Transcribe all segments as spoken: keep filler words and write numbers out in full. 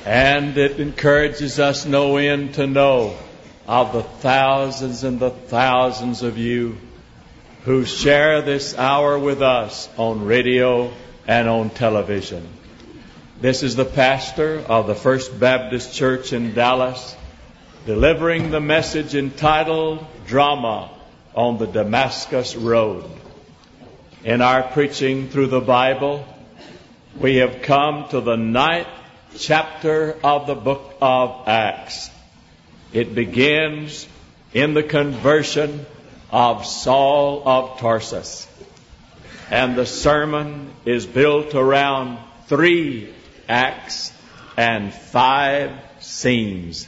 And it encourages us no end to know of the thousands and the thousands of you who share this hour with us on radio and on television. This is the pastor of the First Baptist Church in Dallas, delivering the message entitled Drama on the Damascus Road. In our preaching through the Bible, we have come to the ninth chapter of the book of Acts. It begins in the conversion of Saul of Tarsus. And the sermon is built around three acts and five scenes.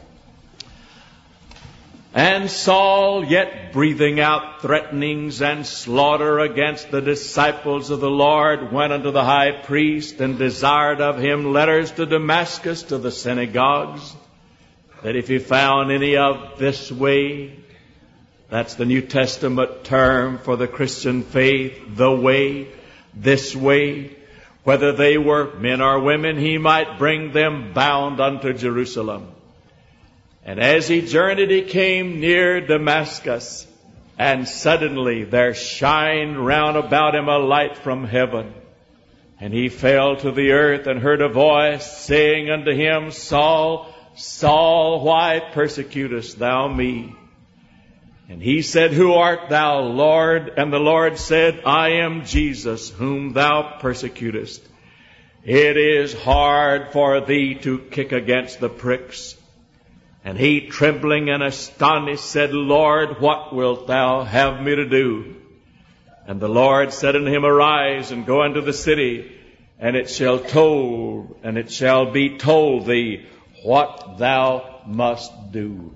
And Saul, yet breathing out threatenings and slaughter against the disciples of the Lord, went unto the high priest and desired of him letters to Damascus to the synagogues, that if he found any of this way, that's the New Testament term for the Christian faith, the way, this way, whether they were men or women, he might bring them bound unto Jerusalem. And as he journeyed, he came near Damascus, and suddenly there shined round about him a light from heaven. And he fell to the earth and heard a voice saying unto him, Saul, Saul, why persecutest thou me? And he said, Who art thou, Lord? And the Lord said, I am Jesus, whom thou persecutest. It is hard for thee to kick against the pricks. And he, trembling and astonished, said, Lord, what wilt thou have me to do? And the Lord said unto him, Arise and go into the city, and it shall told, and it shall be told thee what thou must do.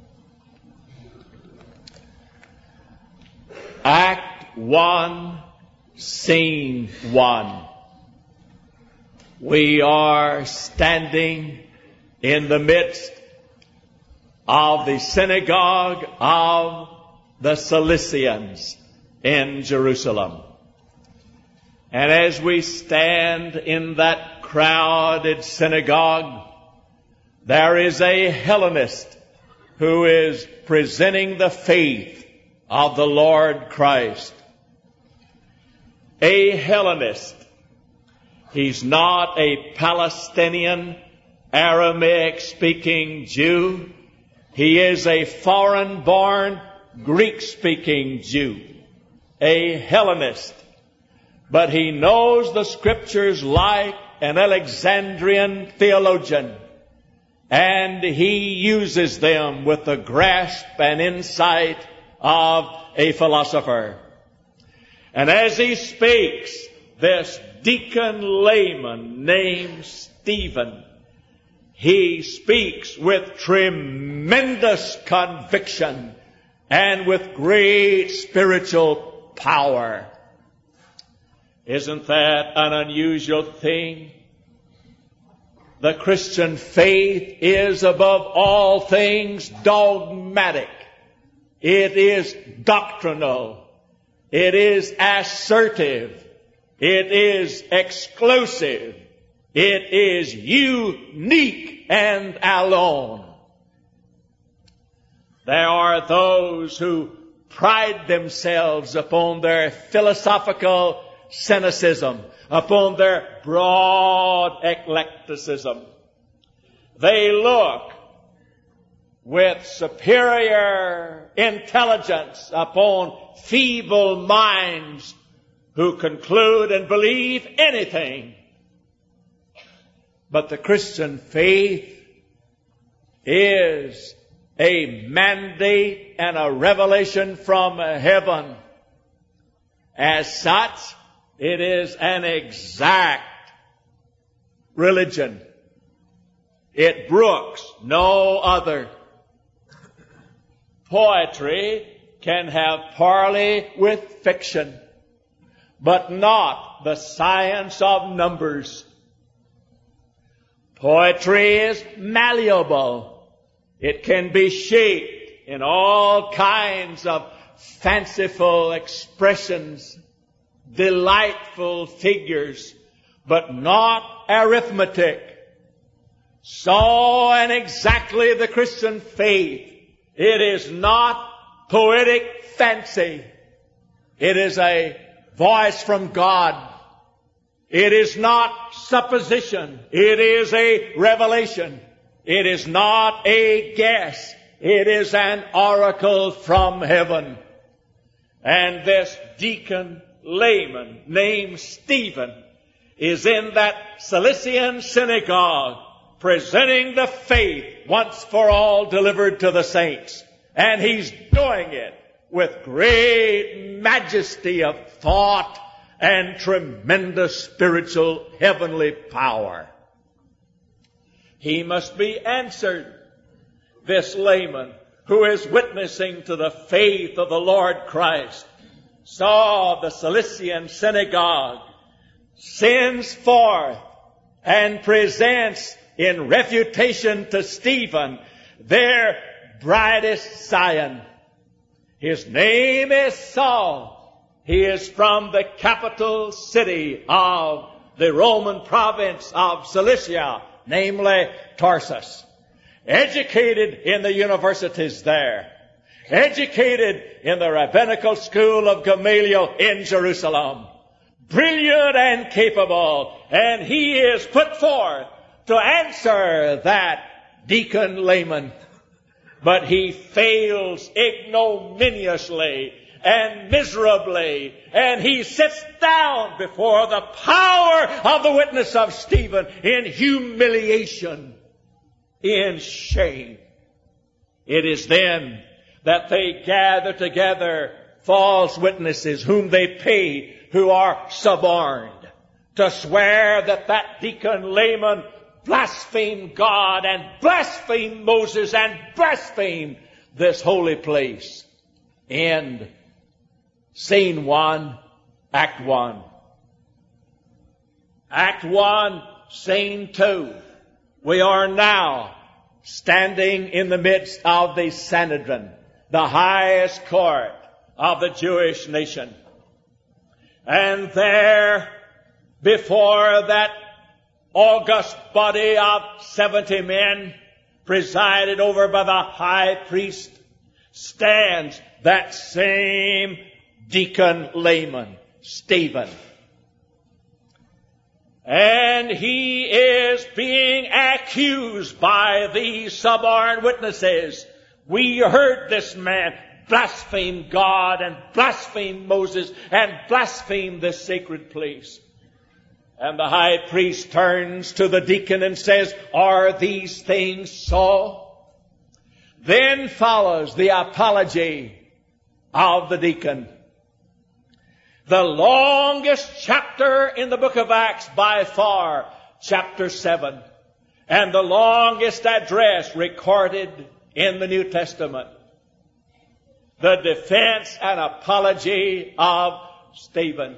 Act one, scene one. We are standing in the midst of the synagogue of the Cilicians in Jerusalem. And as we stand in that crowded synagogue, there is a Hellenist who is presenting the faith of the Lord Christ. A Hellenist. He's not a Palestinian, Aramaic-speaking Jew. He is a foreign-born, Greek-speaking Jew, a Hellenist. But he knows the Scriptures like an Alexandrian theologian, and he uses them with the grasp and insight of a philosopher. And as he speaks, this deacon layman named Stephen, he speaks with tremendous conviction and with great spiritual power. Isn't that an unusual thing? The Christian faith is above all things dogmatic. It is doctrinal. It is assertive. It is exclusive. It is unique and alone. There are those who pride themselves upon their philosophical cynicism, upon their broad eclecticism. They look with superior intelligence upon feeble minds who conclude and believe anything. But the Christian faith is a mandate and a revelation from heaven. As such, it is an exact religion. It brooks no other. Poetry can have parley with fiction, but not the science of numbers. Poetry is malleable. It can be shaped in all kinds of fanciful expressions, delightful figures, but not arithmetic. So, and exactly the Christian faith, it is not poetic fancy. It is a voice from God. It is not supposition. It is a revelation. It is not a guess. It is an oracle from heaven. And this deacon layman named Stephen is in that Cilician synagogue presenting the faith once for all delivered to the saints. And he's doing it with great majesty of thought and tremendous spiritual heavenly power. He must be answered. This layman who is witnessing to the faith of the Lord Christ saw the Cilician synagogue, sends forth and presents in refutation to Stephen their brightest scion. His name is Saul. He is from the capital city of the Roman province of Cilicia, namely Tarsus. Educated in the universities there. Educated in the rabbinical school of Gamaliel in Jerusalem. Brilliant and capable. And he is put forth to answer that deacon layman. But he fails ignominiously and miserably. And he sits down before the power of the witness of Stephen in humiliation, in shame. It is then that they gather together false witnesses whom they pay, who are suborned, to swear that that deacon layman blasphemed God and blasphemed Moses and blasphemed this holy place. End. Scene one, Act one. Act one, Scene two. We are now standing in the midst of the Sanhedrin, the highest court of the Jewish nation. And there, before that august body of seventy men, presided over by the high priest, stands that same deacon layman, Stephen. And he is being accused by these suborned witnesses. We heard this man blaspheme God and blaspheme Moses and blaspheme this sacred place. And the high priest turns to the deacon and says, "Are these things so?" Then follows the apology of the deacon. The longest chapter in the book of Acts by far, chapter seven. And the longest address recorded in the New Testament. The defense and apology of Stephen.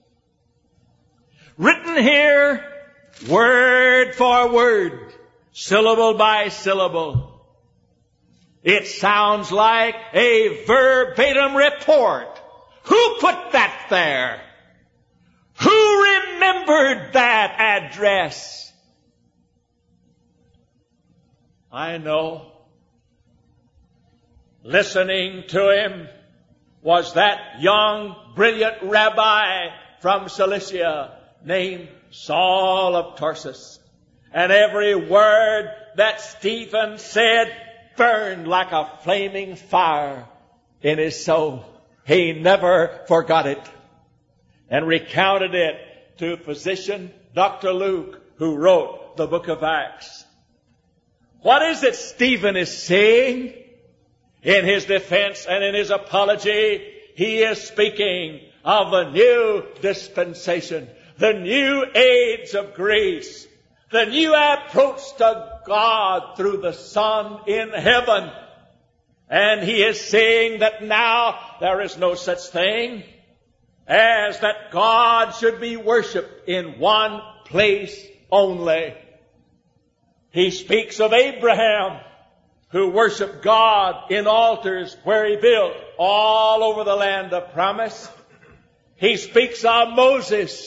Written here, word for word, syllable by syllable. It sounds like a verbatim report. Who put that there? Who remembered that address? I know. Listening to him was that young, brilliant rabbi from Cilicia named Saul of Tarsus. And every word that Stephen said burned like a flaming fire in his soul. He never forgot it and recounted it to physician Doctor Luke, who wrote the book of Acts. What is it Stephen is saying in his defense and in his apology? He is speaking of the new dispensation, the new age of grace, the new approach to God through the Son in heaven. And he is saying that now there is no such thing as that God should be worshipped in one place only. He speaks of Abraham, who worshiped God in altars where he built all over the land of promise. He speaks of Moses,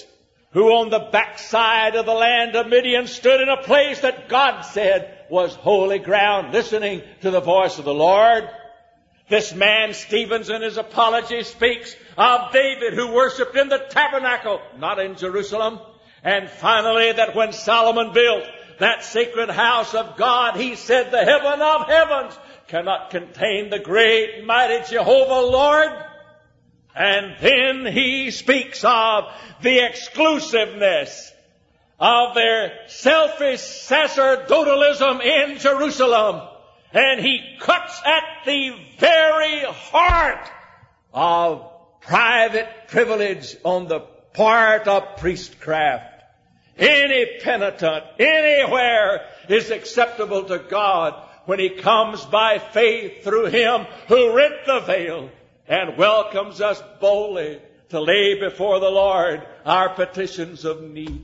who on the backside of the land of Midian stood in a place that God said was holy ground, listening to the voice of the Lord. This man, Stephen, in his apology speaks of David who worshipped in the tabernacle, not in Jerusalem. And finally, that when Solomon built that sacred house of God, he said, the heaven of heavens cannot contain the great, mighty Jehovah Lord. And then he speaks of the exclusiveness of their selfish sacerdotalism in Jerusalem. And he cuts at the very heart of private privilege on the part of priestcraft. Any penitent, anywhere, is acceptable to God when he comes by faith through him who rent the veil and welcomes us boldly to lay before the Lord our petitions of need.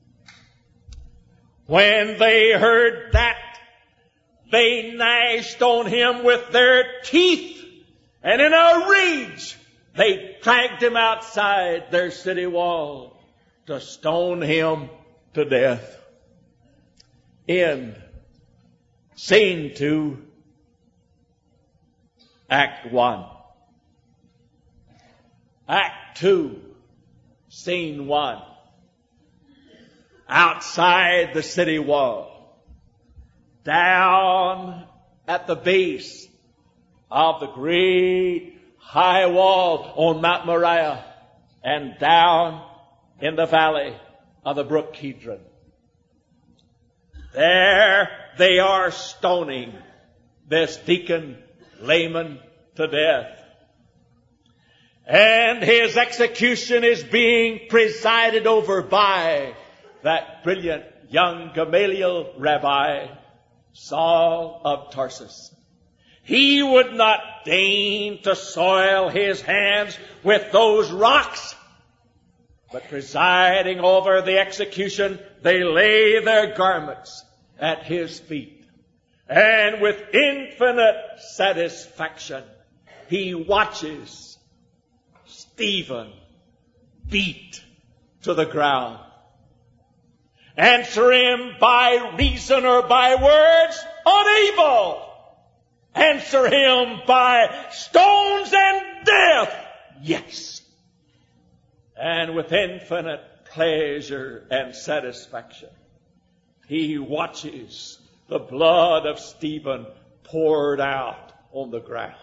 When they heard that, they gnashed on him with their teeth, and in a rage they dragged him outside their city wall to stone him to death. End. Scene two, Act one. Act two, Scene one. Outside the city wall. Down at the base of the great high wall on Mount Moriah, and down in the valley of the brook Kidron. There they are stoning this deacon Laman to death. And his execution is being presided over by that brilliant young Gamaliel rabbi, Saul of Tarsus. He would not deign to soil his hands with those rocks, but presiding over the execution, they lay their garments at his feet. And with infinite satisfaction, he watches Stephen beat to the ground. Answer him by reason or by words? Unable. Answer him by stones and death? Yes. And with infinite pleasure and satisfaction, he watches the blood of Stephen poured out on the ground.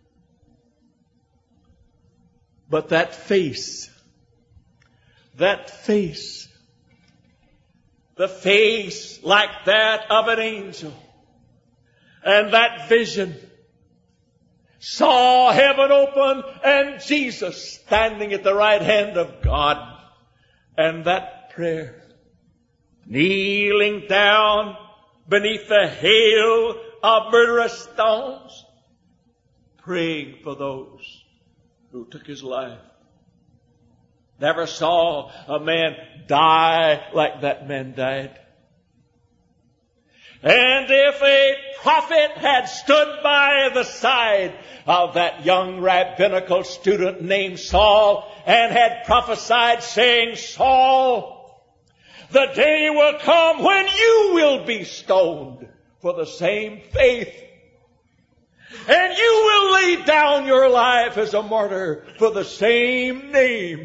But that face, that face, the face like that of an angel, and that vision saw heaven open and Jesus standing at the right hand of God. And that prayer, kneeling down beneath the hail of murderous stones, praying for those who took his life. Never saw a man die like that man died. And if a prophet had stood by the side of that young rabbinical student named Saul and had prophesied saying, Saul, the day will come when you will be stoned for the same faith. And you will lay down your life as a martyr for the same name.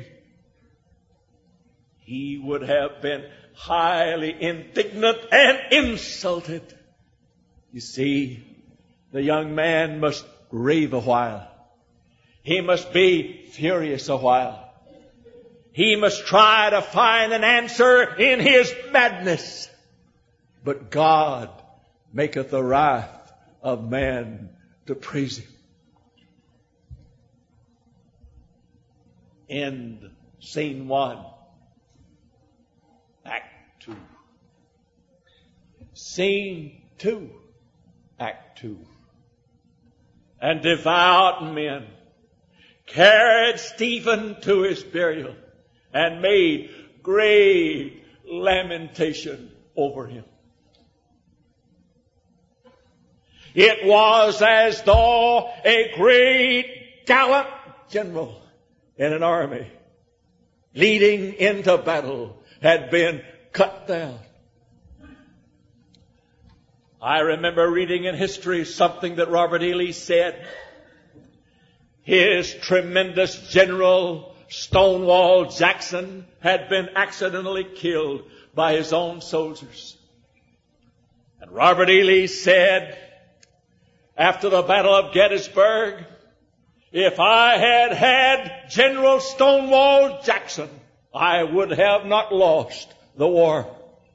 He would have been highly indignant and insulted. You see, the young man must rave a while. He must be furious a while. He must try to find an answer in his madness. But God maketh the wrath of man to praise him. End scene one. Act two. Scene two. Act two. And devout men carried Stephen to his burial and made great lamentation over him. It was as though a great gallant general in an army leading into battle had been cut down. I remember reading in history something that Robert E. Lee said. His tremendous general, Stonewall Jackson, had been accidentally killed by his own soldiers. And Robert E. Lee said, after the Battle of Gettysburg, if I had had General Stonewall Jackson, I would have not lost the war.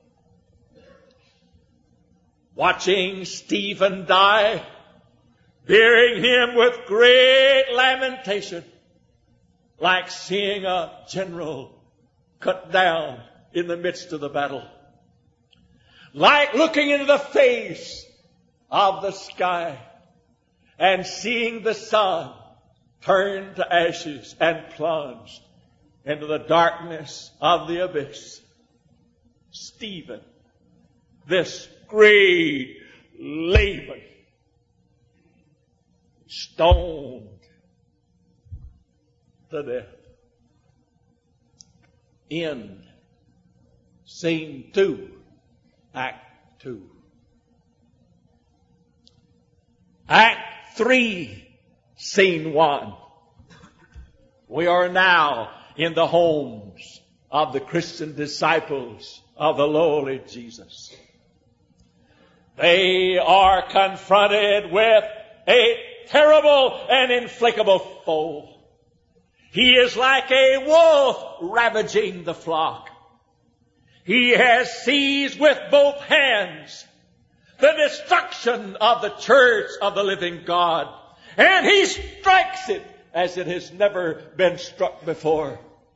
Watching Stephen die, burying him with great lamentation, like seeing a general cut down in the midst of the battle. Like looking into the face of the sky and seeing the sun turn to ashes and plunged into the darkness of the abyss. Stephen, this great Laban, stoned to death. End. Scene two. Act two. Act three. Scene one. We are now in the homes of the Christian disciples of the lowly Jesus. They are confronted with a terrible and inflicable foe. He is like a wolf ravaging the flock. He has seized with both hands the destruction of the church of the living God, and he strikes it as it has never been struck before.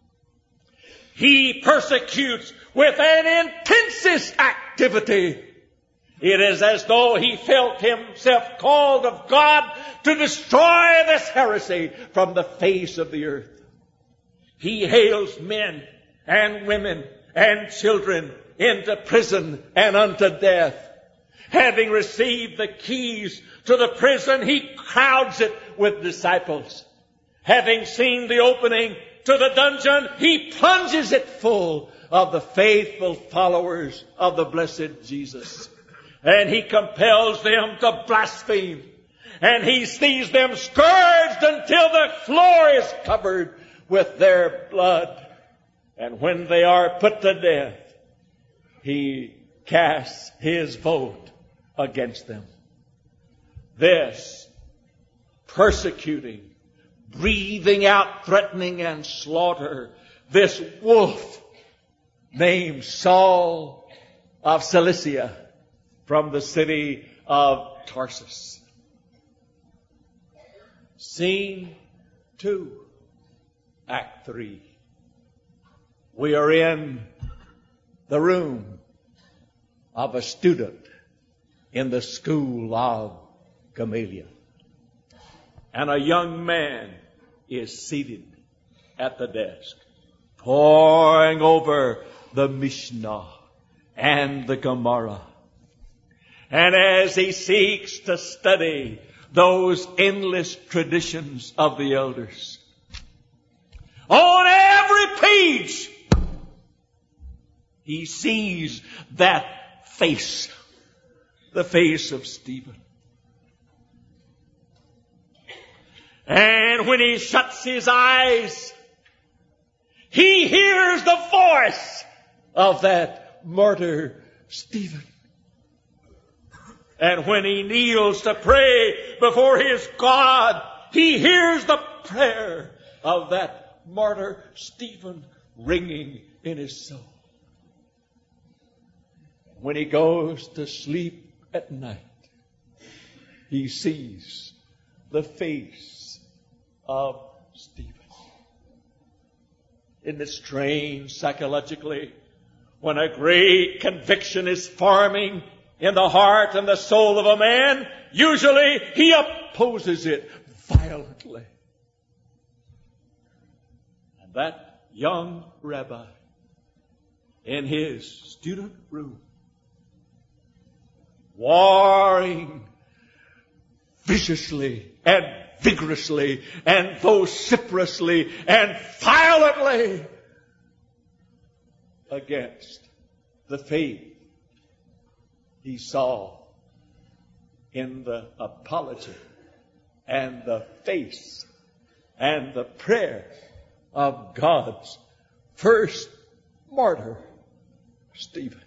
He persecutes with an intensest activity. It is as though he felt himself called of God to destroy this heresy from the face of the earth. He hails men and women and children into prison and unto death. Having received the keys to the prison, he crowds it with disciples. Having seen the opening to the dungeon, he plunges it full of the faithful followers of the blessed Jesus. And he compels them to blaspheme. And he sees them scourged until the floor is covered with their blood. And when they are put to death, he casts his vote against them. This persecuting, breathing out threatening and slaughter, this wolf named Saul of Cilicia, from the city of Tarsus. Scene two, Act three. We are in the room of a student in the school of Gamaliel. And a young man is seated at the desk, poring over the Mishnah and the Gemara. And as he seeks to study those endless traditions of the elders, on every page he sees that face, the face of Stephen. And when he shuts his eyes, he hears the voice of that martyr Stephen. And when he kneels to pray before his God, he hears the prayer of that martyr Stephen ringing in his soul. When he goes to sleep at night, he sees the face of Stephen. Isn't it strange psychologically when a great conviction is forming in the heart and the soul of a man, usually he opposes it violently. And that young rabbi in his student room, warring viciously and vigorously and vociferously and violently against the faith he saw in the apology and the face and the prayer of God's first martyr, Stephen.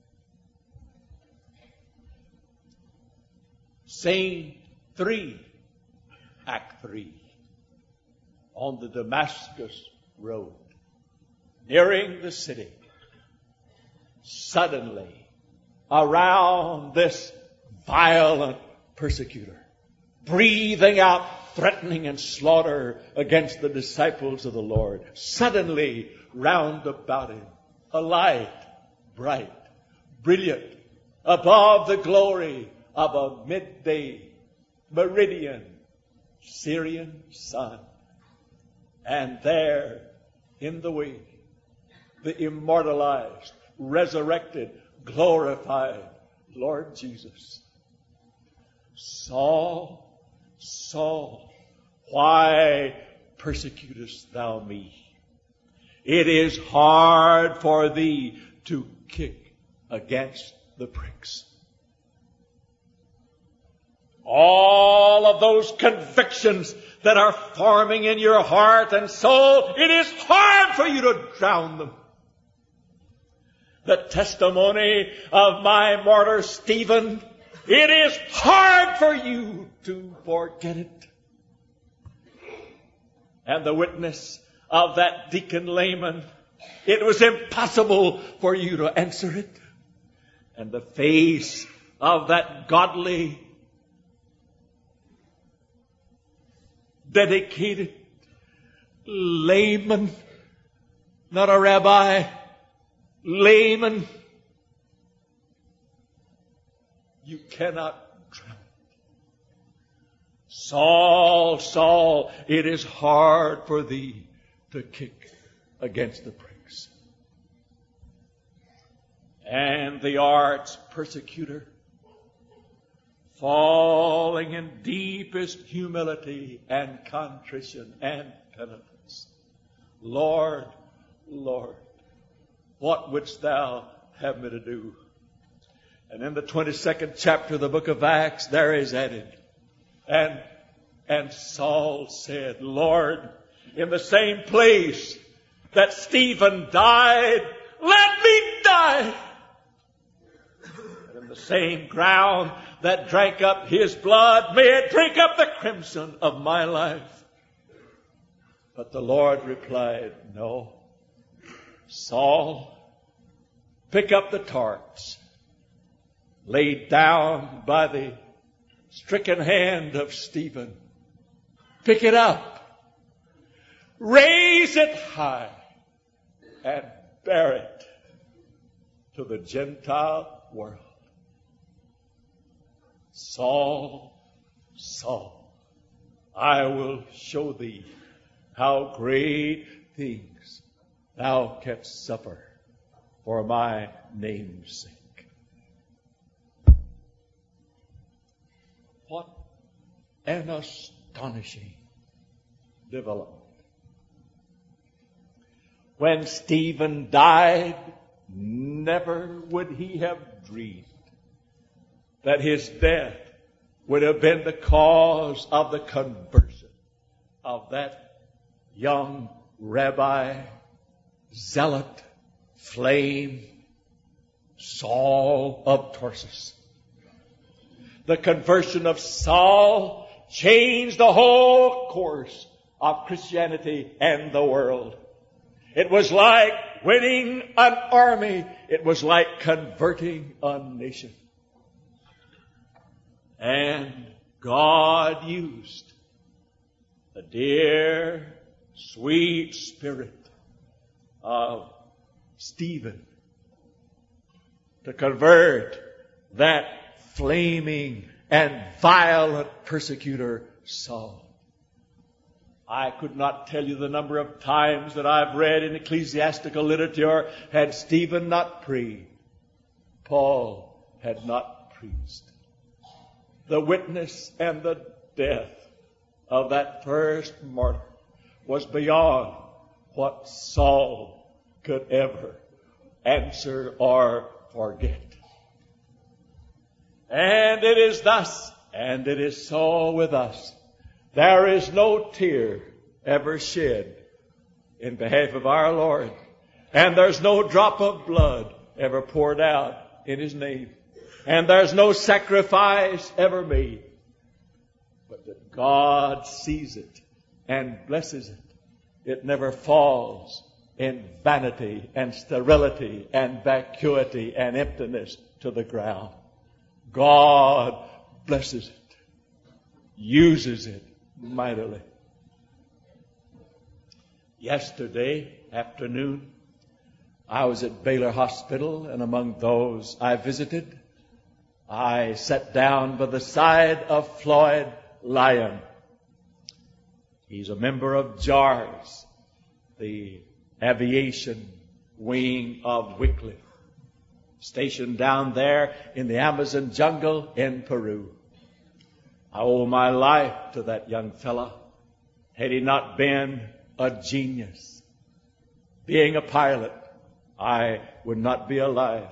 Scene three, Act three, on the Damascus road, nearing the city. Suddenly, around this violent persecutor, breathing out threatening and slaughter against the disciples of the Lord, suddenly round about him, a light, bright, brilliant, above the glory of a midday meridian Syrian sun. And there, in the way, the immortalized, resurrected, glorified Lord Jesus. Saul, Saul, why persecutest thou me? It is hard for thee to kick against the pricks. All of those convictions that are forming in your heart and soul, it is hard for you to drown them. The testimony of my martyr Stephen, it is hard for you to forget it. And the witness of that deacon layman, it was impossible for you to answer it. And the face of that godly, dedicated layman, not a rabbi, layman, you cannot drown. Saul, Saul, it is hard for thee to kick against the pricks. And the arch persecutor, falling in deepest humility and contrition and penitence, Lord, Lord, what wouldst thou have me to do? And in the twenty-second chapter of the book of Acts, there is added, and, and Saul said, Lord, in the same place that Stephen died, let me die. And in the same ground that drank up his blood, may it drink up the crimson of my life. But the Lord replied, no, Saul, pick up the torch laid down by the stricken hand of Stephen. Pick it up, raise it high, and bear it to the Gentile world. Saul, Saul, I will show thee how great things thou canst suffer for my name's sake. What an astonishing development. When Stephen died, never would he have dreamed that his death would have been the cause of the conversion of that young rabbi, zealot, flame, Saul of Tarsus. The conversion of Saul changed the whole course of Christianity and the world. It was like winning an army. It was like converting a nation. And God used the dear, sweet spirit of Stephen to convert that flaming and violent persecutor, Saul. I could not tell you the number of times that I've read in ecclesiastical literature, had Stephen not prayed, Paul had not preached. The witness and the death of that first martyr was beyond what Saul could ever answer or forget. And it is thus, and it is so with us. There is no tear ever shed in behalf of our Lord. And there's no drop of blood ever poured out in His name. And there's no sacrifice ever made. But that God sees it and blesses it. It never falls in vanity and sterility and vacuity and emptiness to the ground. God blesses it, uses it mightily. Yesterday afternoon, I was at Baylor Hospital, and among those I visited, I sat down by the side of Floyd Lyon. He's a member of J A R S, the aviation wing of Wycliffe, stationed down there in the Amazon jungle in Peru. I owe my life to that young fella. Had he not been a genius, being a pilot, I would not be alive.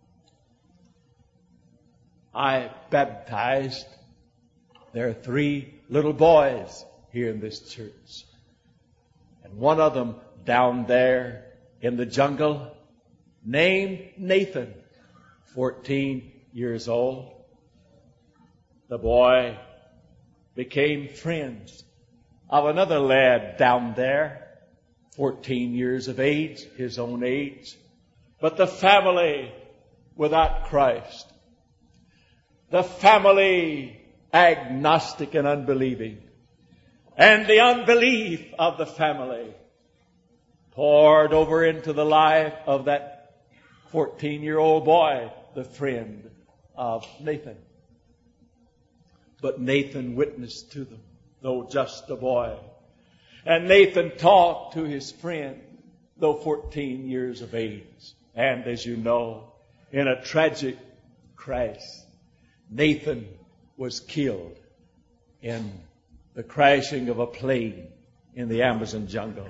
I baptized their three little boys here in this church. And one of them down there in the jungle, named Nathan, fourteen years old. The boy became friends of another lad down there, fourteen years of age, his own age. But the family without Christ, the family agnostic and unbelieving, and the unbelief of the family poured over into the life of that fourteen-year-old boy, the friend of Nathan. But Nathan witnessed to them, though just a boy. And Nathan talked to his friend, though fourteen years of age. And as you know, in a tragic crash, Nathan was killed in the crashing of a plane in the Amazon jungle.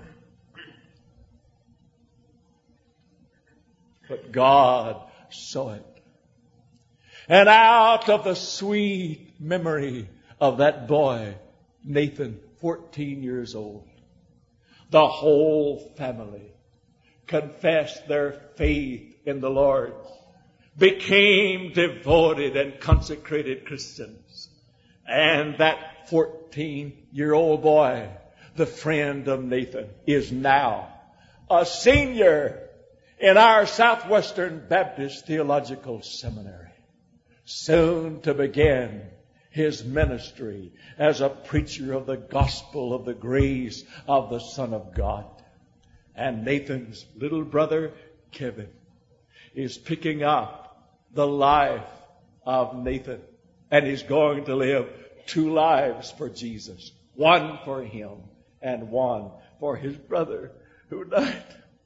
But God saw it. And out of the sweet memory of that boy, Nathan, fourteen years old, the whole family confessed their faith in the Lord, became devoted and consecrated Christians. And that fourteen-year-old boy, the friend of Nathan, is now a senior in our Southwestern Baptist Theological Seminary, soon to begin his ministry as a preacher of the gospel of the grace of the Son of God. And Nathan's little brother, Kevin, is picking up the life of Nathan, and he's going to live two lives for Jesus, one for him and one for his brother who died.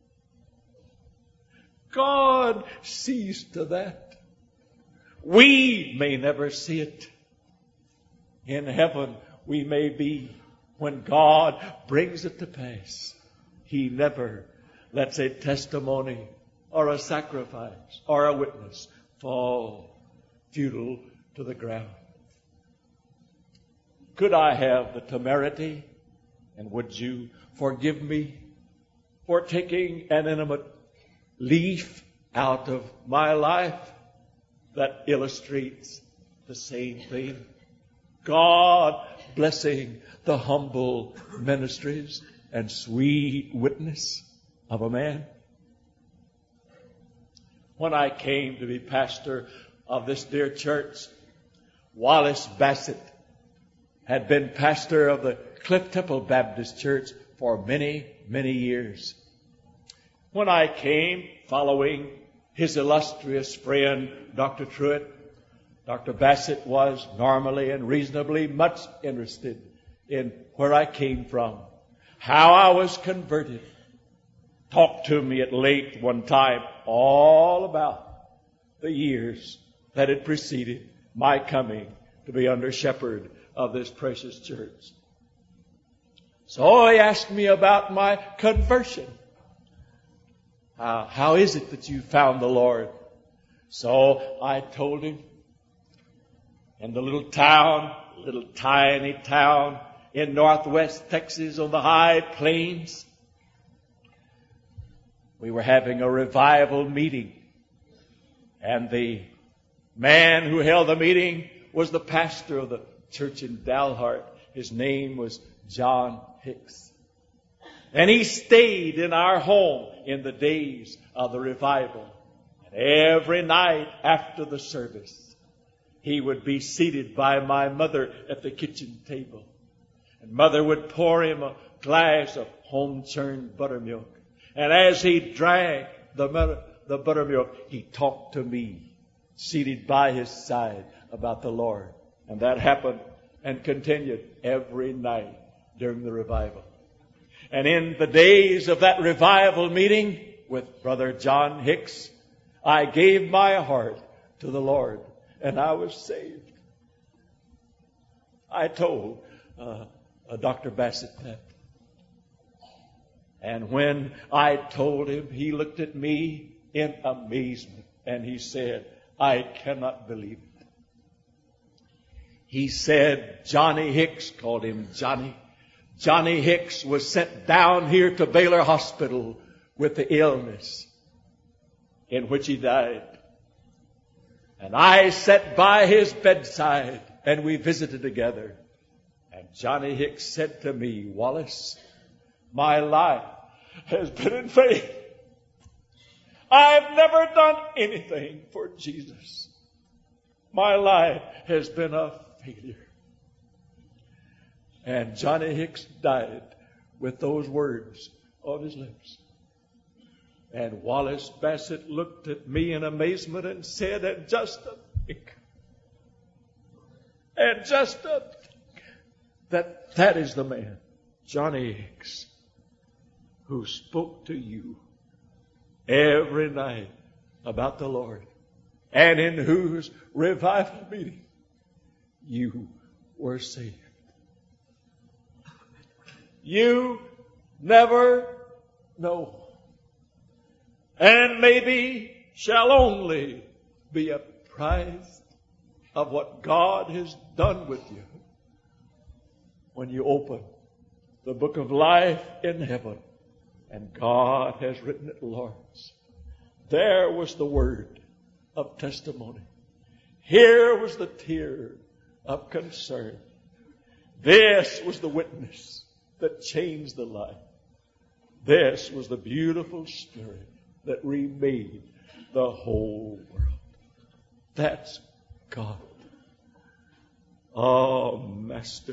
God sees to that. We may never see it. In heaven we may be when God brings it to pass. He never lets a testimony or a sacrifice or a witness fall futile to the ground. Could I have the temerity, and would you forgive me for taking an intimate leaf out of my life that illustrates the same thing? God blessing the humble ministries and sweet witness of a man. When I came to be pastor of this dear church, Wallace Bassett had been pastor of the Cliff Temple Baptist Church for many, many years. When I came following his illustrious friend, Doctor Truitt, Doctor Bassett was normally and reasonably much interested in where I came from, how I was converted. Talked to me at length one time all about the years that had preceded my coming to be under shepherd of this precious church. So he asked me about my conversion. How, how is it that you found the Lord? So I told him, in the little town, little tiny town in northwest Texas on the high plains, we were having a revival meeting. And the man who held the meeting was the pastor of the church in Dalhart. His name was John Hicks. And he stayed in our home in the days of the revival. And every night after the service, he would be seated by my mother at the kitchen table. And Mother would pour him a glass of home-churned buttermilk. And as he drank the, the buttermilk, he talked to me, seated by his side, about the Lord. And that happened and continued every night during the revival. And in the days of that revival meeting with Brother John Hicks, I gave my heart to the Lord, and I was saved. I told uh, uh, Doctor Bassett that. And when I told him, he looked at me in amazement, and he said, I cannot believe it. He said, Johnny Hicks, called him Johnny, Johnny Hicks was sent down here to Baylor Hospital with the illness in which he died. And I sat by his bedside and we visited together. And Johnny Hicks said to me, Wallace, my life has been in vain. I've never done anything for Jesus. My life has been a failure. And Johnny Hicks died with those words on his lips. And Wallace Bassett looked at me in amazement and said, and just a think, and just a think, that that is the man, Johnny Hicks, who spoke to you every night about the Lord, and in whose revival meeting you were saved. You never know, and maybe shall only be apprised of what God has done with you when you open the book of life in heaven and God has written it large. There was the word of testimony. Here was the tear of concern. This was the witness that changed the life. This was the beautiful Spirit that remade the whole world. That's God. Oh, Master,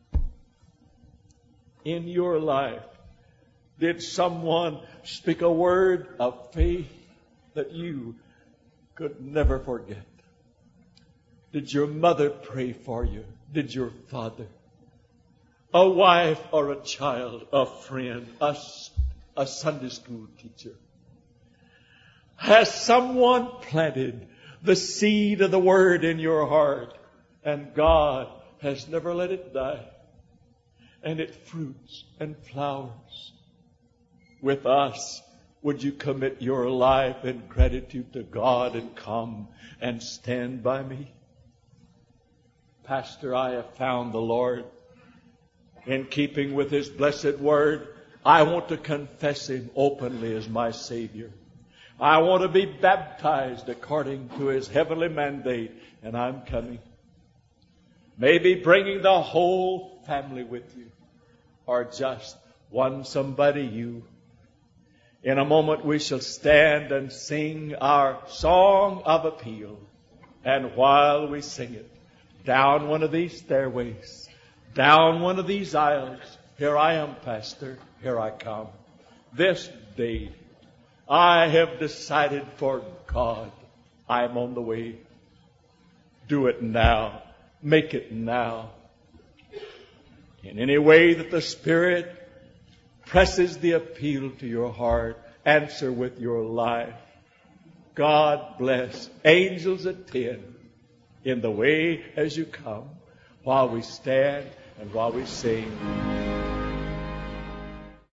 in your life, did someone speak a word of faith that you could never forget? Did your mother pray for you? Did your father? A wife or a child, a friend, a, a Sunday school teacher? Has someone planted the seed of the word in your heart and God has never let it die and it fruits and flowers? With us, would you commit your life in gratitude to God and come and stand by me? Pastor, I have found the Lord. In keeping with His blessed word, I want to confess Him openly as my Savior. I want to be baptized according to His heavenly mandate, and I'm coming. Maybe bringing the whole family with you, or just one somebody you. In a moment we shall stand and sing our song of appeal. And while we sing it, down one of these stairways, down one of these aisles, here I am, Pastor, here I come. This day, I have decided for God. I'm on the way. Do it now. Make it now. In any way that the Spirit presses the appeal to your heart, answer with your life. God bless. Angels attend in the way as you come, while we stand and while we sing.